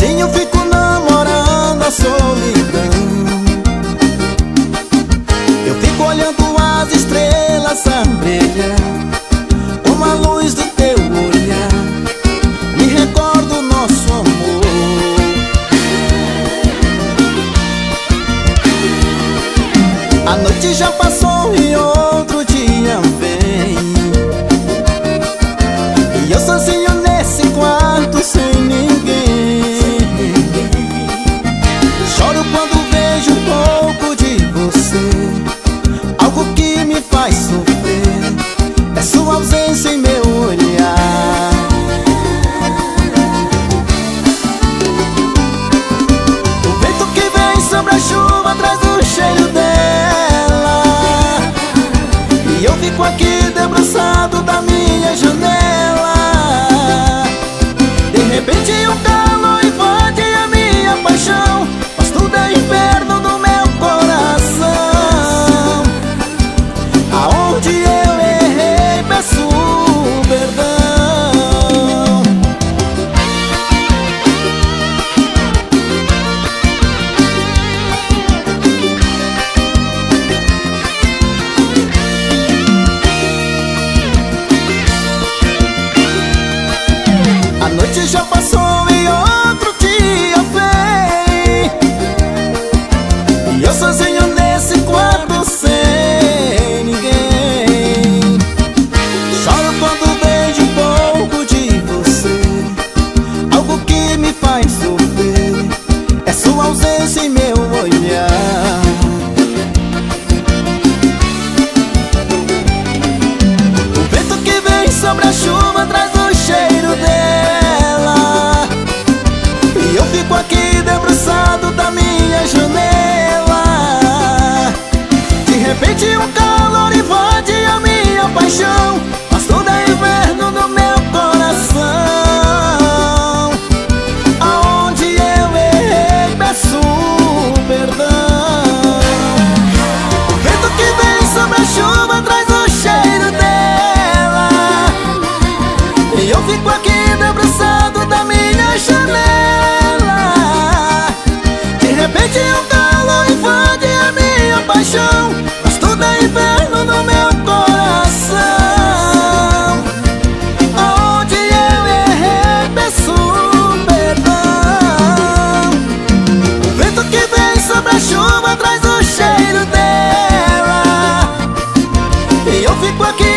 Sozinho fico namorando a solidão. Eu fico olhando as estrelas a brilhar, como a luz do teu olhar me recorda o nosso amor. A noite já passou e outro dia vem, e eu sozinho nesse quarto sem ninguém. Choro quando vejo um pouco de você, algo que me faz sofrer é sua ausência em meu olhar. O vento que vem sobre a chuva traz o cheiro dela, e eu fico aqui debruçado da minha janela. De repente um calor invade a minha paixão, mas tudo é inverno no meu coração. Aonde eu errei peço perdão. A noite já passou e outro dia vem, e eu sozinho nesse quarto sem ninguém. Choro quando vejo um pouco de você, algo que me faz sofrer é sua ausência em meu olhar. O vento que vem sobre a chuva traz o cheiro dela, e eu fico aqui debruçado da minha janela. De repente um calor invade a minha paixão, mas tudo é inverno no meu coração. Aonde eu errei peço perdão. O vento que vem sobre a chuva traz o cheiro dela, e eu fico aqui debruçado da minha janela. De repente um calor invade a minha paixão, mas tudo é inverno no meu coração. Aonde eu errei peço perdão. O vento que vem sobre a chuva traz o cheiro dela, e eu fico aqui